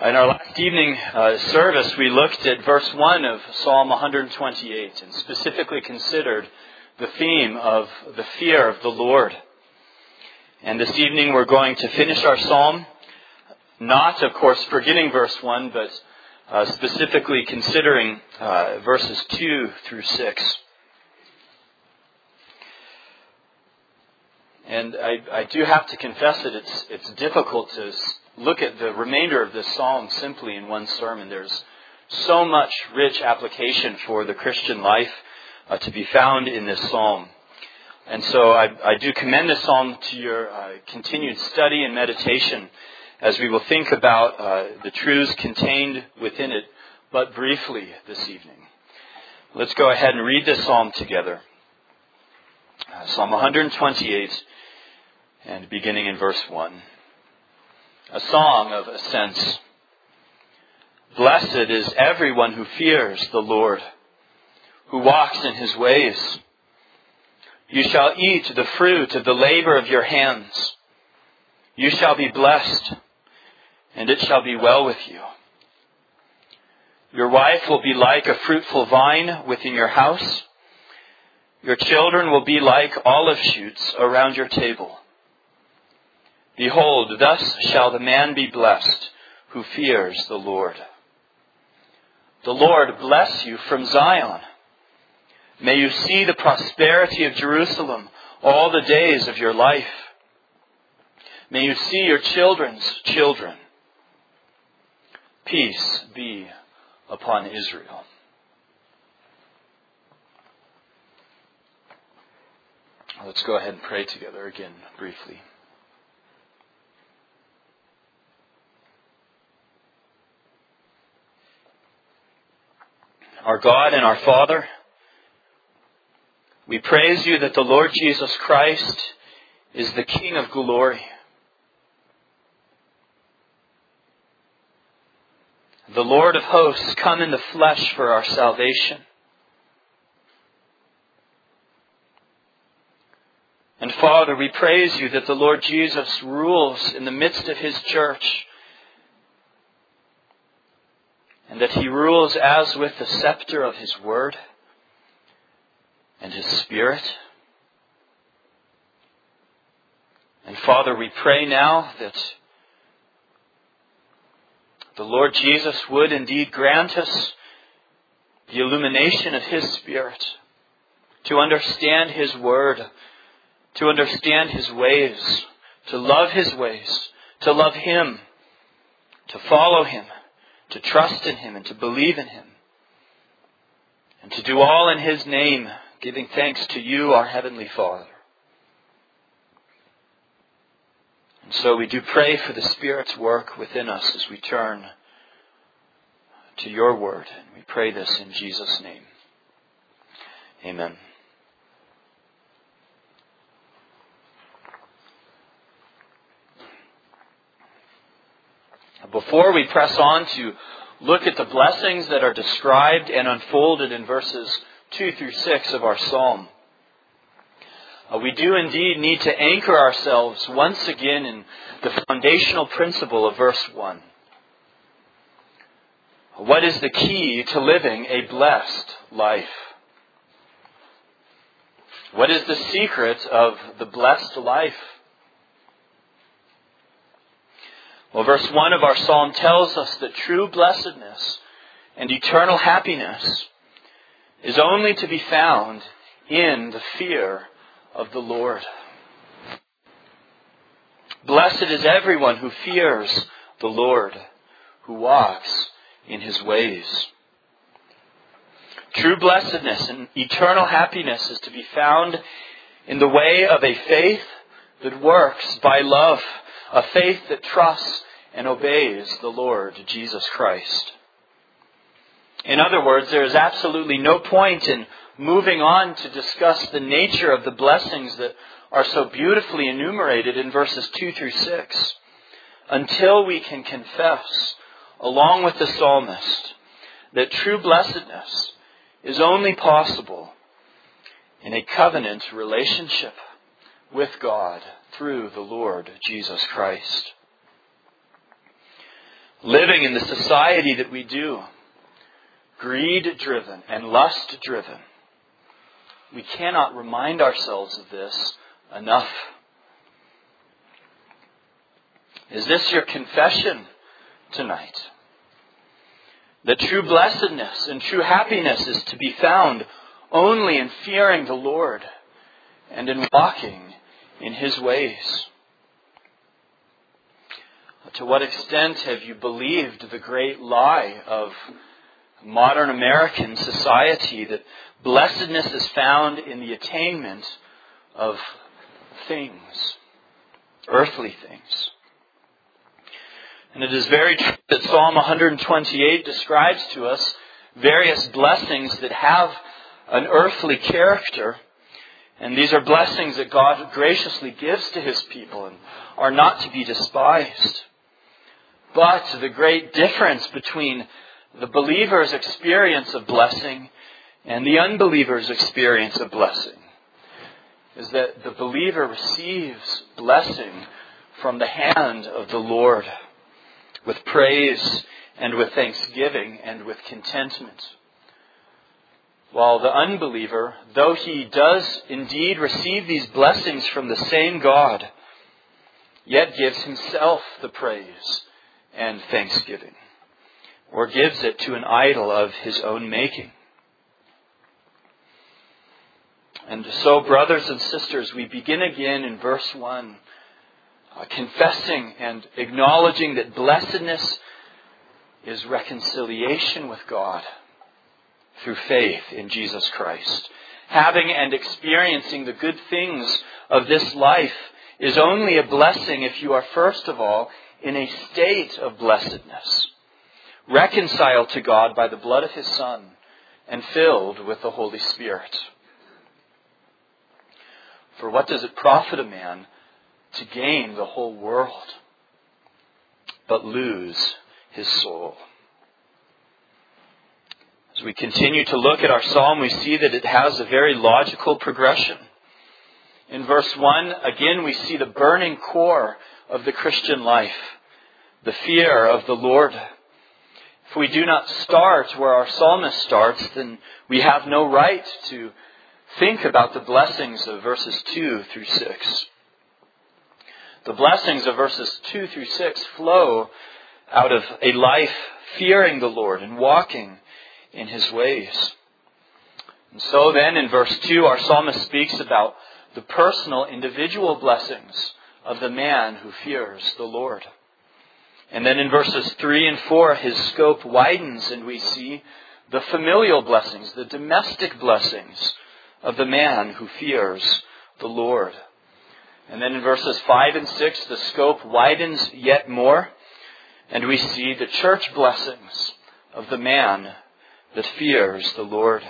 In our last evening service, we looked at verse 1 of Psalm 128 and specifically considered the theme of the fear of the Lord. And this evening we're going to finish our psalm, not, of course, forgetting verse 1, but specifically considering verses 2 through 6. And I do have to confess that it's difficult to look at the remainder of this psalm simply in one sermon. There's so much rich application for the Christian life to be found in this psalm. And so I do commend this psalm to your continued study and meditation as we will think about the truths contained within it, but briefly this evening. Let's go ahead and read this psalm together. Psalm 128, and beginning in verse 1. A song of ascents. Blessed is everyone who fears the Lord, who walks in his ways. You shall eat the fruit of the labor of your hands. You shall be blessed, and it shall be well with you. Your wife will be like a fruitful vine within your house. Your children will be like olive shoots around your table. Behold, thus shall the man be blessed who fears the Lord. The Lord bless you from Zion. May you see the prosperity of Jerusalem all the days of your life. May you see your children's children. Peace be upon Israel. Let's go ahead and pray together again briefly. Our God and our Father, we praise you that the Lord Jesus Christ is the King of glory. The Lord of hosts come in the flesh for our salvation. And Father, we praise you that the Lord Jesus rules in the midst of his church, and that he rules as with the scepter of his word and his Spirit. And Father, we pray now that the Lord Jesus would indeed grant us the illumination of his Spirit to understand his word, to understand his ways, to love his ways, to love him, to follow him, to trust in him and to believe in him, and to do all in his name, giving thanks to you, our Heavenly Father. And so we do pray for the Spirit's work within us as we turn to your word. And we pray this in Jesus' name. Amen. Before we press on to look at the blessings that are described and unfolded in verses 2 through 6 of our psalm, we do indeed need to anchor ourselves once again in the foundational principle of verse 1. What is the key to living a blessed life? What is the secret of the blessed life? Well, verse 1 of our psalm tells us that true blessedness and eternal happiness is only to be found in the fear of the Lord. Blessed is everyone who fears the Lord, who walks in his ways. True blessedness and eternal happiness is to be found in the way of a faith that works by love, a faith that trusts and obeys the Lord Jesus Christ. In other words, there is absolutely no point in moving on to discuss the nature of the blessings that are so beautifully enumerated in verses 2 through 6 until we can confess, along with the psalmist, that true blessedness is only possible in a covenant relationship with God through the Lord Jesus Christ. living in the society that we do, greed-driven and lust-driven, we cannot remind ourselves of this enough. Is this your confession tonight? That true blessedness and true happiness is to be found only in fearing the Lord and in walking in His ways. To what extent have you believed the great lie of modern American society that blessedness is found in the attainment of things, earthly things? And it is very true that Psalm 128 describes to us various blessings that have an earthly character. And these are blessings that God graciously gives to His people and are not to be despised. But the great difference between the believer's experience of blessing and the unbeliever's experience of blessing is that the believer receives blessing from the hand of the Lord with praise and with thanksgiving and with contentment. While the unbeliever, though he does indeed receive these blessings from the same God, yet gives himself the praise and thanksgiving, or gives it to an idol of his own making. And so, brothers and sisters, we begin again in verse 1, confessing and acknowledging that blessedness is reconciliation with God through faith in Jesus Christ. Having and experiencing the good things of this life is only a blessing if you are first of all in a state of blessedness, reconciled to God by the blood of His Son and filled with the Holy Spirit. For what does it profit a man to gain the whole world, but lose his soul? As we continue to look at our psalm, we see that it has a very logical progression. In verse 1, again, we see the burning core of the Christian life, the fear of the Lord. If we do not start where our psalmist starts, then we have no right to think about the blessings of verses 2 through 6. The blessings of verses 2 through 6 flow out of a life fearing the Lord and walking in His ways. And so then in verse 2, our psalmist speaks about the personal, individual blessings of the man who fears the Lord. And then in verses 3 and 4, his scope widens and we see the familial blessings, the domestic blessings of the man who fears the Lord. And then in verses 5 and 6, the scope widens yet more, and we see the church blessings of the man that fears the Lord.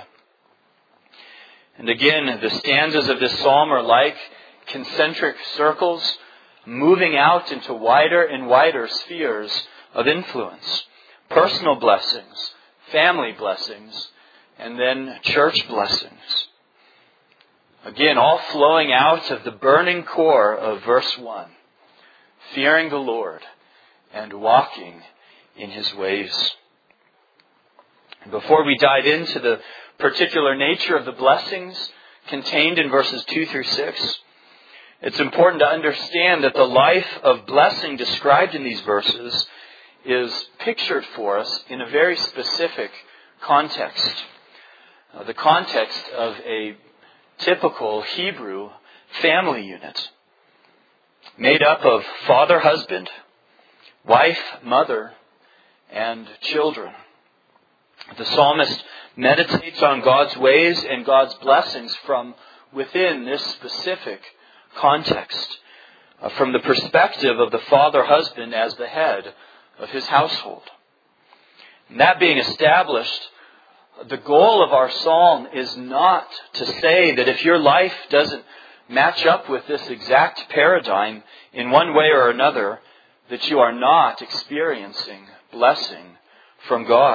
And again, the stanzas of this psalm are like concentric circles moving out into wider and wider spheres of influence. Personal blessings, family blessings, and then church blessings. Again, all flowing out of the burning core of verse 1. Fearing the Lord and walking in His ways. Before we dive into the particular nature of the blessings contained in verses 2 through 6, it's important to understand that the life of blessing described in these verses is pictured for us in a very specific context. The context of a typical Hebrew family unit made up of father, husband, wife, mother, and children. The psalmist meditates on God's ways and God's blessings from within this specific context, from the perspective of the father-husband as the head of his household. And that being established, the goal of our psalm is not to say that if your life doesn't match up with this exact paradigm in one way or another, that you are not experiencing blessing from God.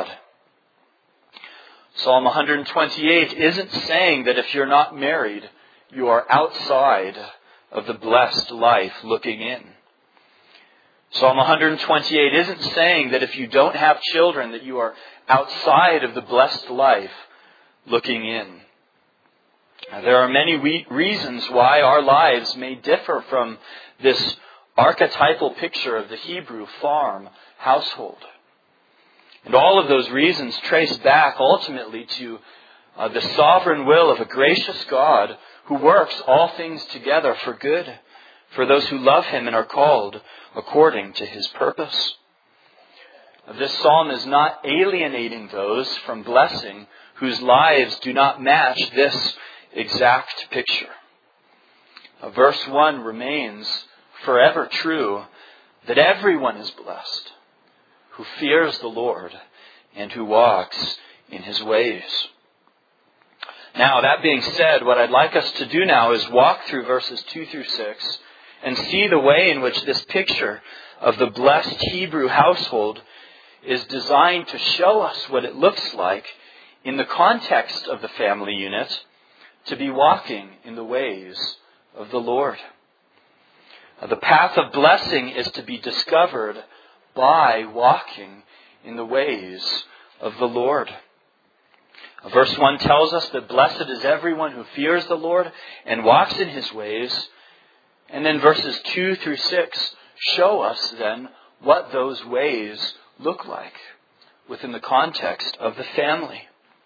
Psalm 128 isn't saying that if you're not married, you are outside of the blessed life looking in. Psalm 128 isn't saying that if you don't have children that you are outside of the blessed life looking in. There are many reasons why our lives may differ from this archetypal picture of the Hebrew farm household. And all of those reasons trace back ultimately to the sovereign will of a gracious God who works all things together for good for those who love Him and are called according to His purpose. This psalm is not alienating those from blessing whose lives do not match this exact picture. Verse 1 remains forever true that everyone is blessed who fears the Lord and who walks in His ways. Now, that being said, what I'd like us to do now is walk through verses 2 through 6 and see the way in which this picture of the blessed Hebrew household is designed to show us what it looks like in the context of the family unit to be walking in the ways of the Lord. The path of blessing is to be discovered by walking in the ways of the Lord. Verse 1 tells us that blessed is everyone who fears the Lord and walks in His ways. And then verses 2 through 6 show us then what those ways look like within the context of the family.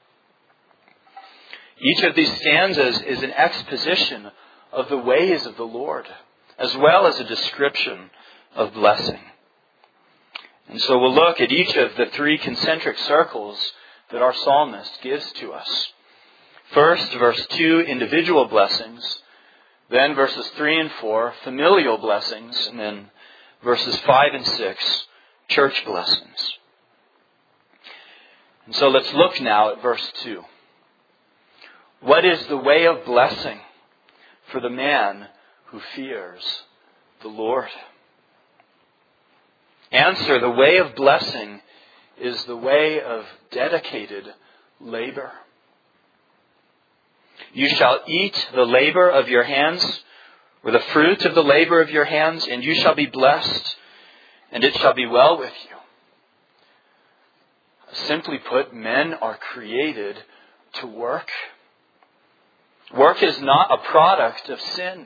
Each of these stanzas is an exposition of the ways of the Lord, as well as a description of blessing. And so we'll look at each of the three concentric circles that our psalmist gives to us. First, verse 2, individual blessings. Then verses 3 and 4, familial blessings. And then verses 5 and 6, church blessings. And so let's look now at verse 2. What is the way of blessing for the man who fears the Lord? Answer, the way of blessing is the way of dedicated labor. You shall eat the labor of your hands, or the fruit of the labor of your hands, and you shall be blessed, and it shall be well with you. Simply put, men are created to work. Work is not a product of sin.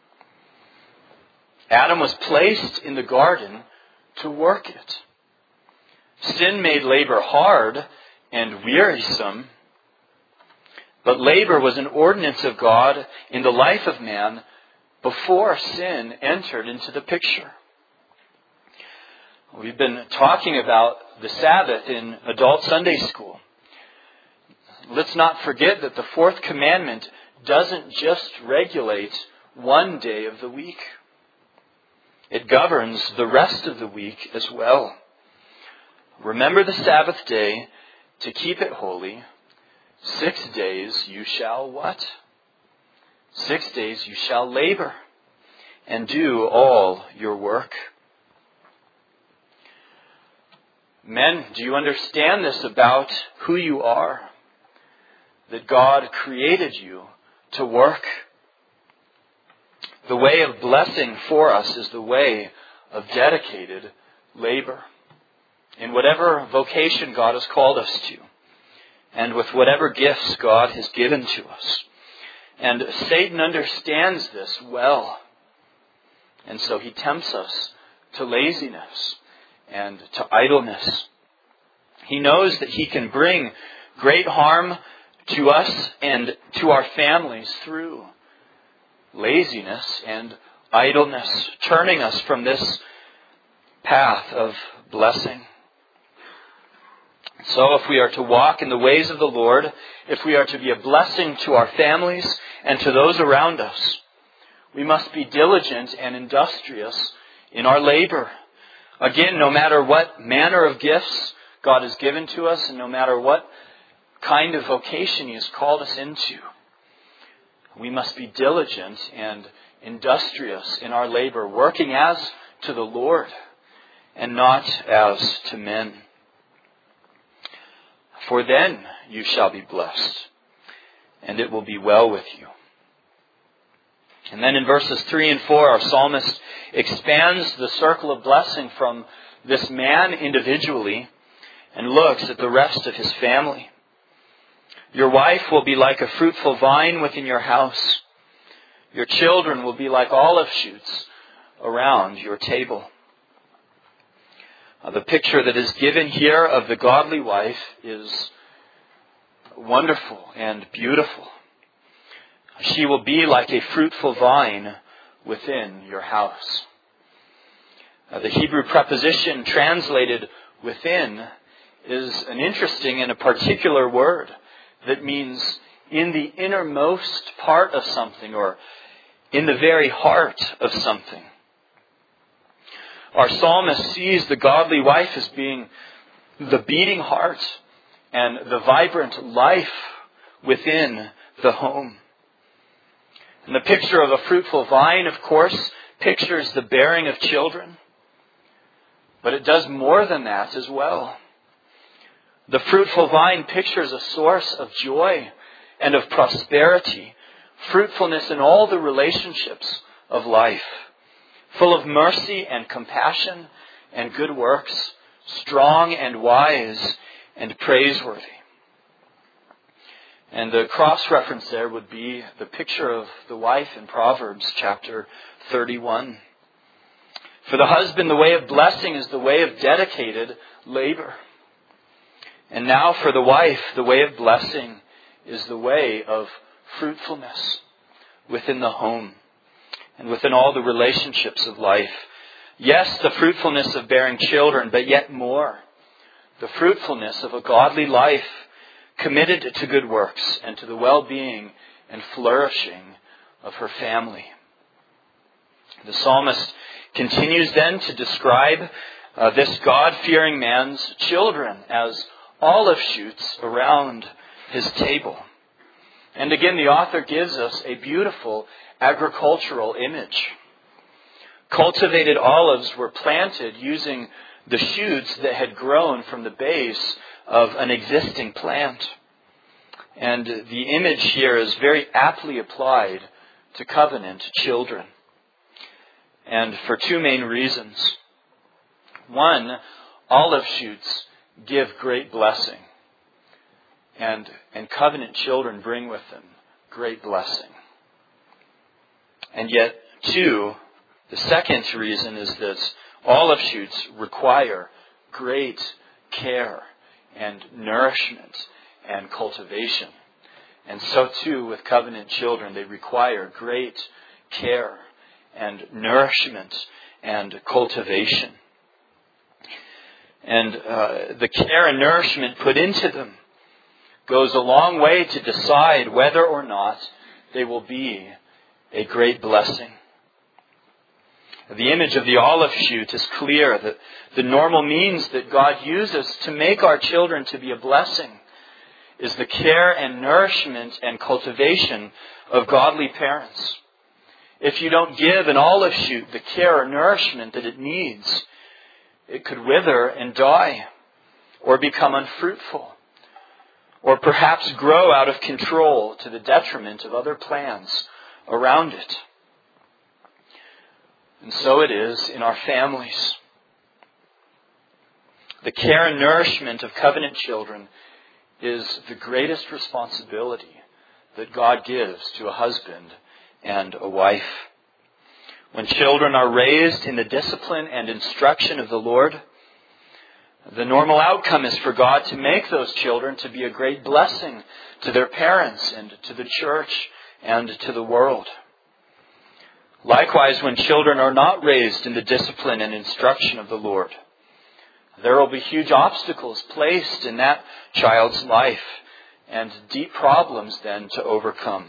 Adam was placed in the garden to work it. Sin made labor hard and wearisome, but labor was an ordinance of God in the life of man before sin entered into the picture. We've been talking about the Sabbath in adult Sunday school. Let's not forget that the fourth commandment doesn't just regulate one day of the week. It governs the rest of the week as well. Remember the Sabbath day to keep it holy. 6 days you shall what? 6 days you shall labor and do all your work. Men, do you understand this about who you are? That God created you to work. The way of blessing for us is the way of dedicated labor. In whatever vocation God has called us to, and with whatever gifts God has given to us. And Satan understands this well. And so he tempts us to laziness and to idleness. He knows that he can bring great harm to us and to our families through laziness and idleness, turning us from this path of blessing. So if we are to walk in the ways of the Lord, if we are to be a blessing to our families and to those around us, we must be diligent and industrious in our labor. Again, no matter what manner of gifts God has given to us, and no matter what kind of vocation He has called us into, we must be diligent and industrious in our labor, working as to the Lord and not as to men. For then you shall be blessed, and it will be well with you. And then in verses 3 and 4, our psalmist expands the circle of blessing from this man individually and looks at the rest of his family. Your wife will be like a fruitful vine within your house. Your children will be like olive shoots around your table. The picture that is given here of the godly wife is wonderful and beautiful. She will be like a fruitful vine within your house. The Hebrew preposition translated within is an interesting and a particular word that means in the innermost part of something or in the very heart of something. Our psalmist sees the godly wife as being the beating heart and the vibrant life within the home. And the picture of a fruitful vine, of course, pictures the bearing of children. But it does more than that as well. The fruitful vine pictures a source of joy and of prosperity, fruitfulness in all the relationships of life, full of mercy and compassion and good works, strong and wise and praiseworthy. And the cross-reference there would be the picture of the wife in Proverbs chapter 31. For the husband, the way of blessing is the way of dedicated labor. And now for the wife, the way of blessing is the way of fruitfulness within the home and within all the relationships of life. Yes, the fruitfulness of bearing children, but yet more, the fruitfulness of a godly life committed to good works and to the well-being and flourishing of her family. The psalmist continues then to describe this God-fearing man's children as olive shoots around his table. And again, the author gives us a beautiful agricultural image. Cultivated olives were planted using the shoots that had grown from the base of an existing plant. And the image here is very aptly applied to covenant children. And for two main reasons. One, olive shoots give great blessing. And covenant children bring with them great blessing. And yet, two, the second reason is that olive shoots require great care and nourishment and cultivation. And so too with covenant children, they require great care and nourishment and cultivation. And the care and nourishment put into them goes a long way to decide whether or not they will be a great blessing. The image of the olive shoot is clear that the normal means that God uses to make our children to be a blessing is the care and nourishment and cultivation of godly parents. If you don't give an olive shoot the care or nourishment that it needs, it could wither and die or become unfruitful or perhaps grow out of control to the detriment of other plants around it. And so it is in our families. The care and nourishment of covenant children is the greatest responsibility that God gives to a husband and a wife. When children are raised in the discipline and instruction of the Lord, the normal outcome is for God to make those children to be a great blessing to their parents and to the church and to the world. Likewise, when children are not raised in the discipline and instruction of the Lord, there will be huge obstacles placed in that child's life and deep problems then to overcome.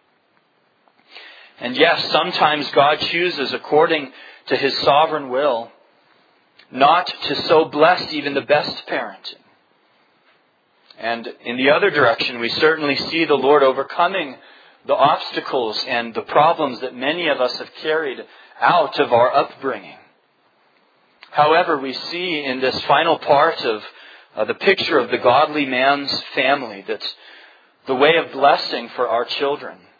And yes, sometimes God chooses according to His sovereign will not to so bless even the best parenting. And in the other direction, we certainly see the Lord overcoming the obstacles and the problems that many of us have carried out of our upbringing. However, we see in this final part of the picture of the godly man's family that the way of blessing for our children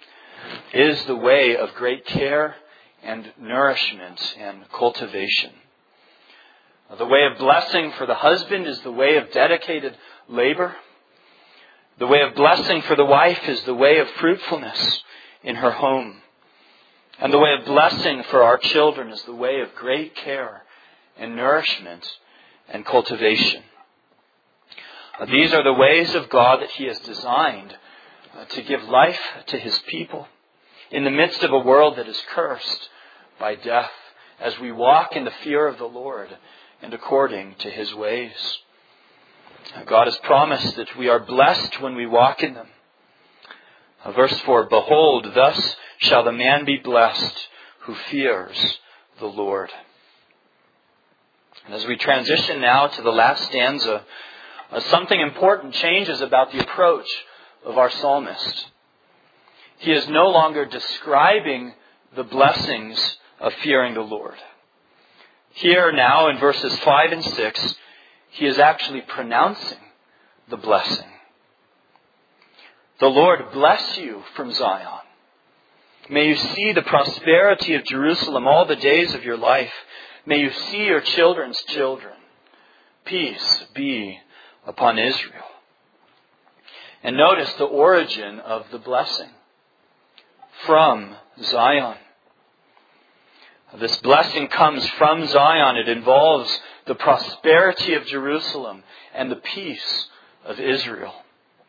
is the way of great care and nourishment and cultivation. The way of blessing for the husband is the way of dedicated labor. The way of blessing for the wife is the way of fruitfulness in her home. And the way of blessing for our children is the way of great care and nourishment and cultivation. These are the ways of God that He has designed to give life to His people in the midst of a world that is cursed by death, as we walk in the fear of the Lord and according to His ways. God has promised that we are blessed when we walk in them. Verse 4, "Behold, thus shall the man be blessed who fears the Lord." And as we transition now to the last stanza, something important changes about the approach of our psalmist. He is no longer describing the blessings of fearing the Lord. Here now in verses 5 and 6, he is actually pronouncing the blessing. "The Lord bless you from Zion. May you see the prosperity of Jerusalem all the days of your life. May you see your children's children. Peace be upon Israel." And notice the origin of the blessing. From Zion. This blessing comes from Zion. It involves the prosperity of Jerusalem and the peace of Israel.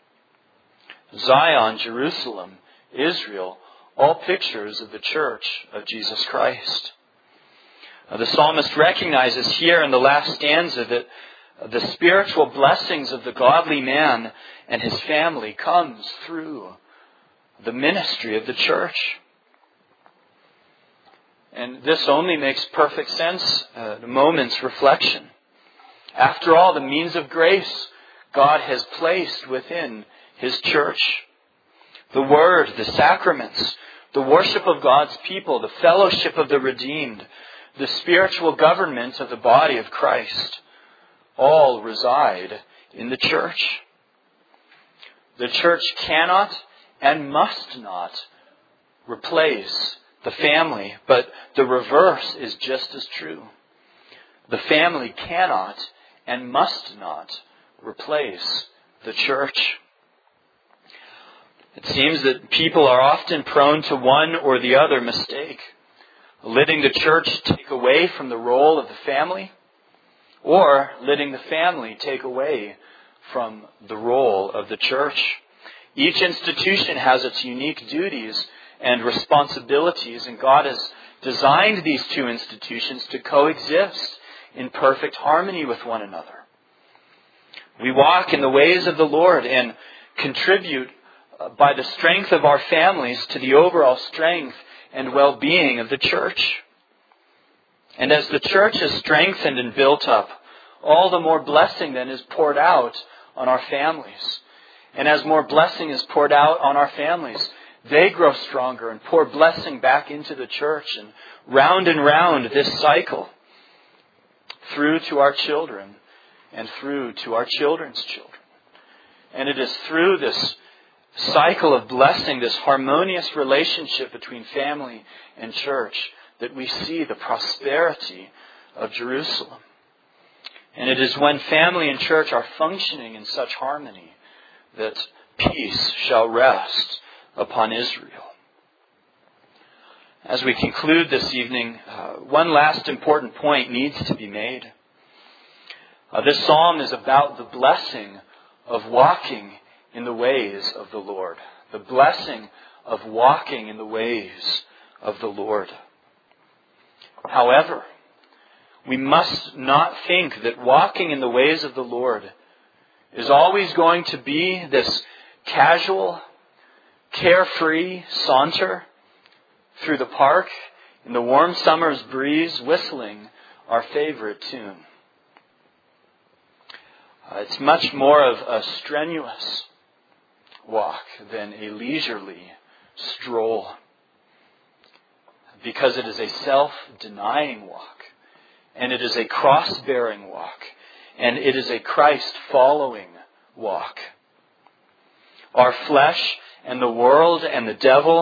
Zion, Jerusalem, Israel, all pictures of the church of Jesus Christ. The psalmist recognizes here in the last stanza that the spiritual blessings of the godly man and his family comes through the ministry of the church. And this only makes perfect sense at a moment's reflection. After all, the means of grace God has placed within His church. The Word, the sacraments, the worship of God's people, the fellowship of the redeemed, the spiritual government of the body of Christ, all reside in the church. The church cannot and must not replace the family, but the reverse is just as true. The family cannot and must not replace the church. It seems that people are often prone to one or the other mistake, letting the church take away from the role of the family, or letting the family take away from the role of the church. Each institution has its unique duties and responsibilities, and God has designed these two institutions to coexist in perfect harmony with one another. We walk in the ways of the Lord and contribute by the strength of our families to the overall strength and well-being of the church. And as the church is strengthened and built up, all the more blessing then is poured out on our families. And as more blessing is poured out on our families, they grow stronger and pour blessing back into the church, and round this cycle through to our children and through to our children's children. And it is through this cycle of blessing, this harmonious relationship between family and church, that we see the prosperity of Jerusalem. And it is when family and church are functioning in such harmony that peace shall rest upon Israel. As we conclude this evening, one last important point needs to be made. This psalm is about the blessing of walking in the ways of the Lord. The blessing of walking in the ways of the Lord. However, we must not think that walking in the ways of the Lord is always going to be this casual, carefree saunter through the park in the warm summer's breeze, whistling our favorite tune. It's much more of a strenuous walk than a leisurely stroll, because it is a self-denying walk, and it is a cross-bearing walk, and it is a Christ-following walk. Our flesh and the world and the devil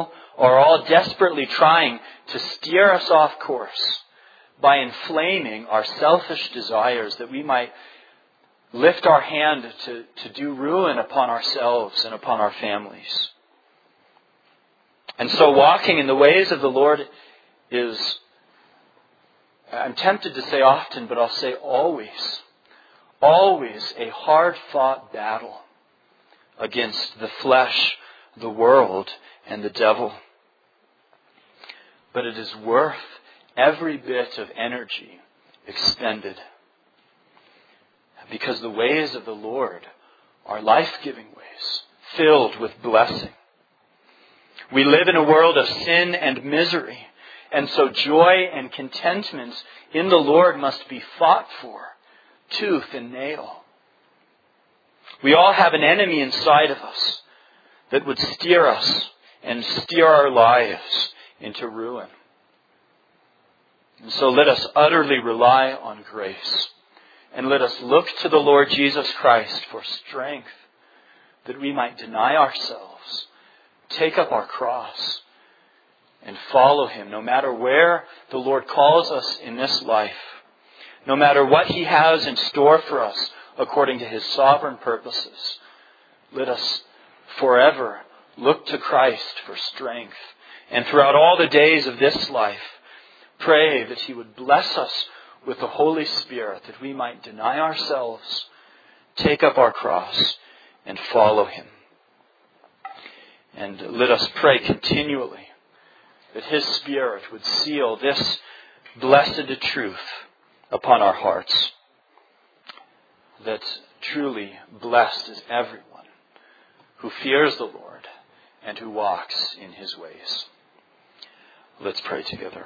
are all desperately trying to steer us off course by inflaming our selfish desires, that we might lift our hand to do ruin upon ourselves and upon our families. And so walking in the ways of the Lord is, I'm tempted to say often, but I'll say always a hard-fought battle against the flesh, the world, and the devil. But it is worth every bit of energy expended, because the ways of the Lord are life-giving ways, filled with blessing. We live in a world of sin and misery, and so joy and contentment in the Lord must be fought for, tooth and nail. We all have an enemy inside of us that would steer us and steer our lives into ruin. And so let us utterly rely on grace. And let us look to the Lord Jesus Christ for strength, that we might deny ourselves, take up our cross, and follow Him, no matter where the Lord calls us in this life, no matter what He has in store for us according to His sovereign purposes. Let us forever look to Christ for strength, and throughout all the days of this life, pray that He would bless us with the Holy Spirit, that we might deny ourselves, take up our cross, and follow Him. And let us pray continually that His Spirit would seal this blessed truth upon our hearts, that truly blessed is everyone who fears the Lord and who walks in His ways. Let's pray together.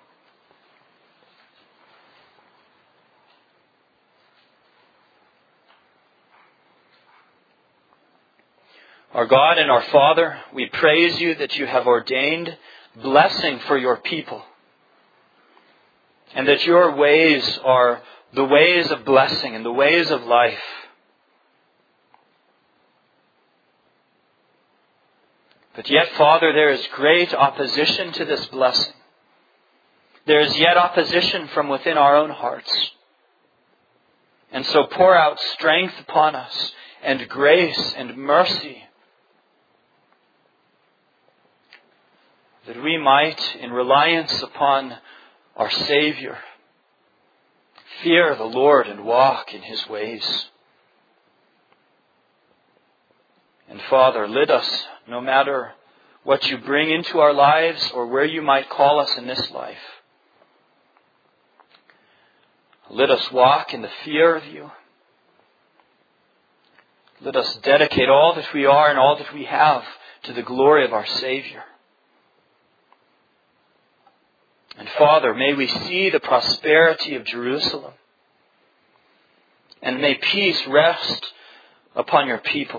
Our God and our Father, we praise You that You have ordained blessing for Your people, and that Your ways are the ways of blessing and the ways of life. But yet, Father, there is great opposition to this blessing. There is yet opposition from within our own hearts. And so pour out strength upon us, and grace and mercy, that we might, in reliance upon our Savior, fear the Lord and walk in His ways. And Father, let us, no matter what You bring into our lives or where You might call us in this life, let us walk in the fear of You. Let us dedicate all that we are and all that we have to the glory of our Savior. And Father, may we see the prosperity of Jerusalem, and may peace rest upon Your people,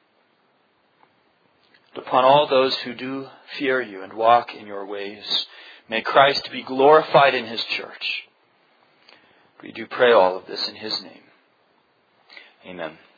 upon all those who do fear You and walk in Your ways. May Christ be glorified in His church. We do pray all of this in His name. Amen.